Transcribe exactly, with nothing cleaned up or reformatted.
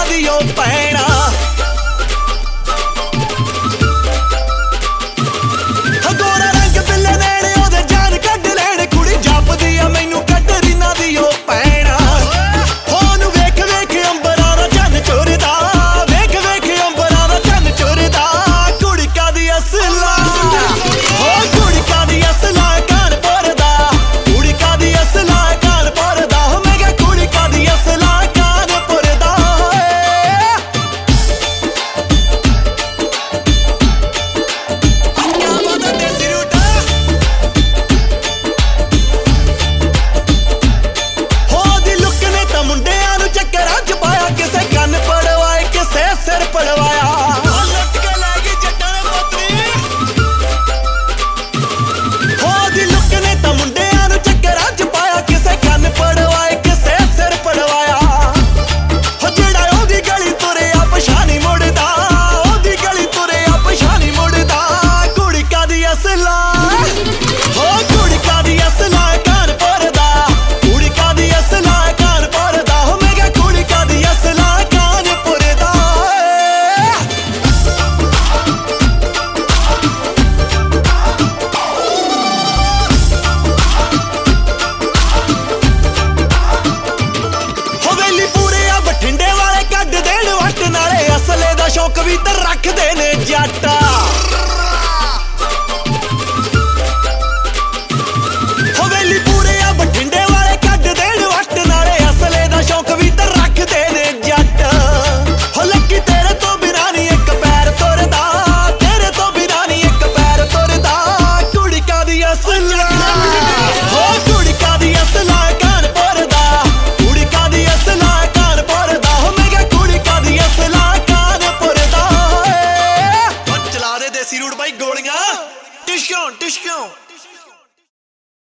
दी ओ भैणा गोरा रंग बिल्ले नैणे ओदे जान कढ लैण कुड़ी जापदी आ मैनू कैटरीना दी ओ भैणा ओनू वेख वेख अंबरां दा चन्न चुरदा वेख वेख अंबरां दा चन्न चुरदा कुड़ी कादी असला ओ कुड़ी कादी असला कानपुर दा कुड़ी कादी असला कानपुर दा मैं क्या कुड़ी कादी असला कानपुर दा क्या बात है देसी रूटा हो दी लुक ने तां मुंडियां नूं चक्करां च पाया किसे कंन पड़वाए किसे सिर पड़वाया लुट के लै गई जट्टां ने पोतरी हो दी लुक ने तां मुंडियां नूं चक्करां च पाया किसे कंन पड़वाए किसे सिर पड़वाया हो जेड़ा ओदी गली तुरिया पछाणी मुड़दा ओदी गली तुरिया पछाणी मुड़दा कुड़ी कादी असला हो कुड़ी कादी असला कानपुर दा कुड़ी कादी असला कानपुर दा हो मैं क्या कुड़ी कादी असला कानपुर दा हो वेली पूरे आ बठिंडे वाले कढ देण वट नाले असले दा शौक भी ते रखदे ने जट्टा हो वेली पूरे आ बठिंडे वाले कढ देण वट नाले असले दा शौक भी ते रखदे ने जट हो लक्की तेरे तो बिना नी इक पैर तुरदा तेरे तो बिना नी इक पैर तुरदा कुड़ी कादी असला हो कुड़ी कादी असला कानपुर दा कुड़ी कादी असला कानपुर दा हो मैं क्या कुड़ी कादी असला कानपुर दा चला दे देसी रूट भाई गोलियां टिश्कों टिश्कों